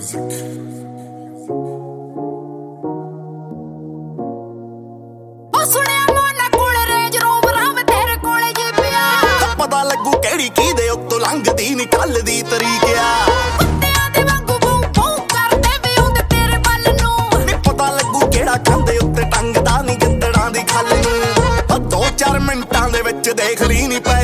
ਪਤਾ ਲੱਗੂ ਕਿਹੜੀ ਕੀ ਦੇ ਉੱਤੋਂ ਲੰਘਦੀ ਨਿਕਲਦੀ ਤਰੀਕਿਆ ਕੁੱਤਿਆਂ ਦੇ ਵਾਂਗੂ ਬੂ ਬੂ ਕਰਦੇ ਵੀ ਹੁੰਦੇ ਤੇਰੇ ਵੱਲ ਨੂੰ ਨੀ ਪਤਾ ਲੱਗੂ ਕਿਹੜਾ ਕੰਦੇ ਉੱਤੇ ਟੰਗਦਾ ਨੀ ਗਿੱਦੜਾਂ ਦੀ ਖੱਲ ਨੂੰ 2-4 ਮਿੰਟਾਂ ਦੇ ਵਿੱਚ ਦੇਖ ਲਈ ਨੀ ਪੈ